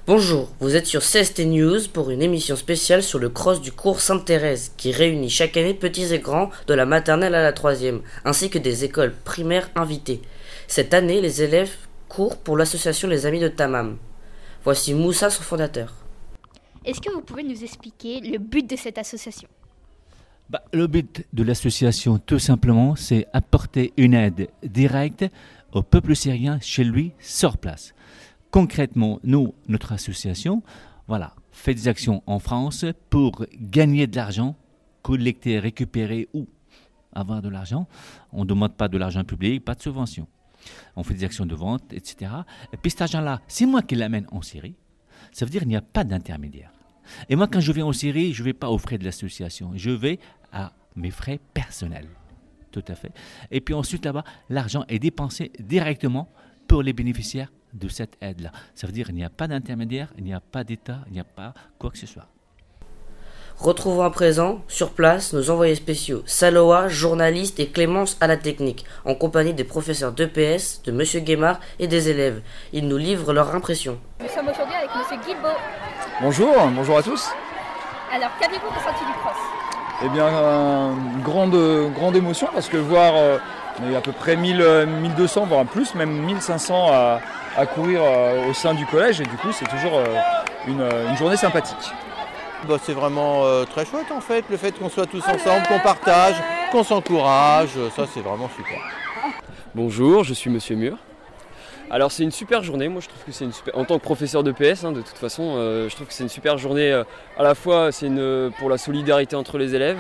Bonjour, vous êtes sur CST News pour une émission spéciale sur le cross du cours Sainte-Thérèse qui réunit chaque année petits et grands de la maternelle à la troisième, ainsi que des écoles primaires invitées. Cette année, les élèves courent pour l'association Les Amis de Tamam. Voici Moussa, son fondateur. Est-ce que vous pouvez nous expliquer le but de cette association ? Le but de l'association, tout simplement, c'est apporter une aide directe au peuple syrien chez lui, sur place. Concrètement, nous, notre association, fait des actions en France pour gagner de l'argent, collecter, récupérer ou avoir de l'argent. On ne demande pas de l'argent public, pas de subvention. On fait des actions de vente, etc. Et puis cet argent-là, c'est moi qui l'amène en Syrie. Ça veut dire qu'il n'y a pas d'intermédiaire. Et moi, quand je viens en Syrie, je ne vais pas aux frais de l'association. Je vais à mes frais personnels. Tout à fait. Et puis ensuite, là-bas, l'argent est dépensé directement pour les bénéficiaires de cette aide-là. Ça veut dire qu'il n'y a pas d'intermédiaire, il n'y a pas d'État, il n'y a pas quoi que ce soit. Retrouvons à présent, sur place, nos envoyés spéciaux, Saloa, journaliste et Clémence à la technique, en compagnie des professeurs d'EPS, de M. Guémard et des élèves. Ils nous livrent leurs impressions. Nous sommes aujourd'hui avec M. Guilbeault. Bonjour à tous. Alors, qu'avez-vous ressenti du cross ? Eh bien, une grande émotion parce que voir il y a à peu près 1200, voire plus, même 1500 à courir au sein du collège et du coup c'est toujours une journée sympathique. C'est vraiment très chouette en fait, le fait qu'on soit tous ensemble, qu'on partage, qu'on s'encourage, ça c'est vraiment super. Bonjour, je suis Monsieur Mur. Alors c'est une super journée, moi je trouve que c'est une super... En tant que professeur de PS, de toute façon, je trouve que c'est une super journée. À la fois c'est pour la solidarité entre les élèves.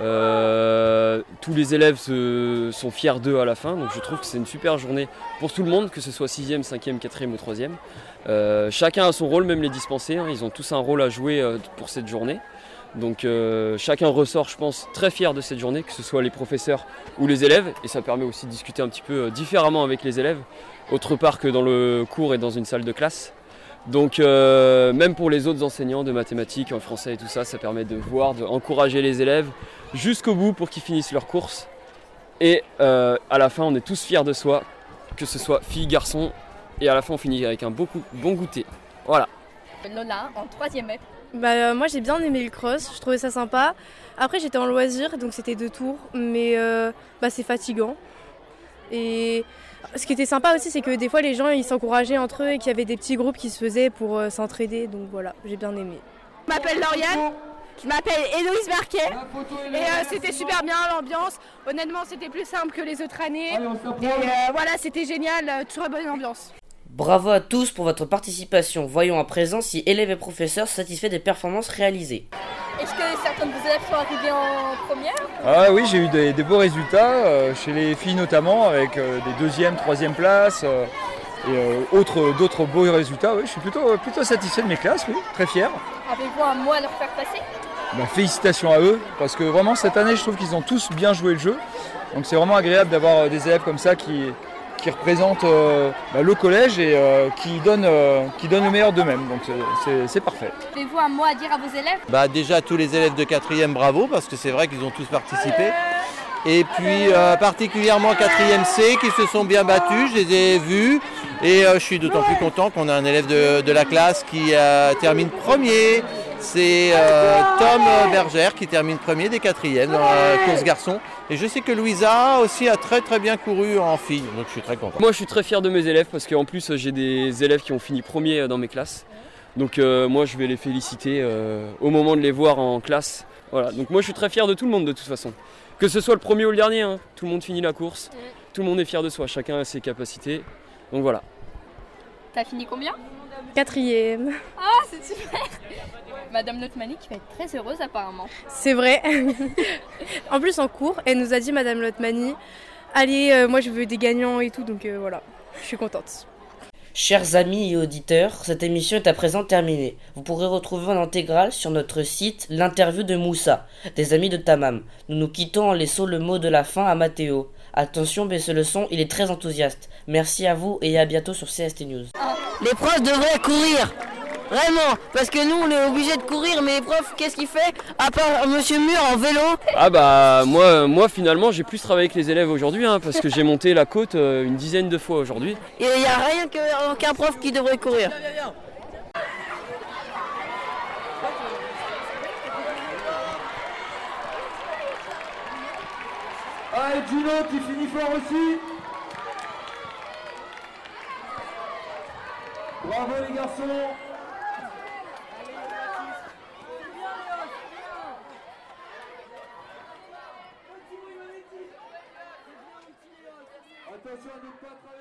Tous les élèves sont fiers d'eux à la fin, donc je trouve que c'est une super journée pour tout le monde, que ce soit 6e, 5e, 4e ou 3e. Chacun a son rôle, même les dispensés, ils ont tous un rôle à jouer pour cette journée. Donc chacun ressort, je pense, très fier de cette journée, que ce soit les professeurs ou les élèves, et ça permet aussi de discuter un petit peu différemment avec les élèves, autre part que dans le cours et dans une salle de classe. Donc même pour les autres enseignants de mathématiques, en français et tout ça, ça permet d'encourager les élèves jusqu'au bout pour qu'ils finissent leur course. Et à la fin, on est tous fiers de soi, que ce soit filles, garçons, et à la fin, on finit avec un bon goûter. Voilà. Lola, en 3e F. Moi j'ai bien aimé le cross, je trouvais ça sympa. Après j'étais en loisir, donc c'était 2 tours, mais c'est fatigant. Et ce qui était sympa aussi, c'est que des fois les gens ils s'encourageaient entre eux et qu'il y avait des petits groupes qui se faisaient pour s'entraider, donc voilà, j'ai bien aimé. Je m'appelle Lauriane, je m'appelle Héloïse Marquet, et c'était super bien l'ambiance. Honnêtement c'était plus simple que les autres années, et c'était génial, très bonne ambiance. Bravo à tous pour votre participation. Voyons à présent si élèves et professeurs sont satisfaits des performances réalisées. Est-ce que certains de vos élèves sont arrivés en première ? Ah oui, j'ai eu des beaux résultats, chez les filles notamment, avec des 2e, 3e places et d'autres beaux résultats. Oui, je suis plutôt satisfait de mes classes, oui, très fier. Avez-vous un mot à leur faire passer ? Félicitations à eux, parce que vraiment cette année je trouve qu'ils ont tous bien joué le jeu. Donc c'est vraiment agréable d'avoir des élèves comme ça qui représentent le collège et qui donnent le meilleur d'eux-mêmes. Donc c'est parfait. Avez-vous un mot à dire à vos élèves ? Déjà tous les élèves de 4e, bravo, parce que c'est vrai qu'ils ont tous participé. Et puis particulièrement 4e C qui se sont bien battus, je les ai vus. Et je suis d'autant plus content qu'on a un élève de la classe qui termine premier. C'est Tom Bergère qui termine premier des 4e dans la course garçon. Et je sais que Louisa aussi a très très bien couru en fille, donc je suis très content. Moi je suis très fier de mes élèves parce qu'en plus j'ai des élèves qui ont fini premier dans mes classes. Donc moi je vais les féliciter au moment de les voir en classe. Voilà. Donc moi je suis très fier de tout le monde de toute façon. Que ce soit le premier ou le dernier, tout le monde finit la course, tout le monde est fier de soi, chacun a ses capacités. Donc voilà. T'as fini combien ? 4e. Ah, c'est super. Madame Lotmani qui va être très heureuse apparemment. C'est vrai. En plus en cours, elle nous a dit Madame Lotmani, allez, moi je veux des gagnants et tout, donc voilà, je suis contente. Chers amis et auditeurs, cette émission est à présent terminée. Vous pourrez retrouver en intégrale sur notre site l'interview de Moussa, des Amis de Tamam. Nous nous quittons en laissant le mot de la fin à Mathéo. Attention, baissez le son, il est très enthousiaste. Merci à vous et à bientôt sur CST News. Les profs devraient courir, vraiment, parce que nous on est obligés de courir, mais les profs qu'est-ce qu'il fait à part Monsieur Mur en vélo ? Moi finalement j'ai plus travaillé avec les élèves aujourd'hui parce que j'ai monté la côte une dizaine de fois aujourd'hui. Et il n'y a rien qu'un prof qui devrait courir. et Gino qui finit fort aussi. Bravo les garçons. Attention à ne pas travailler.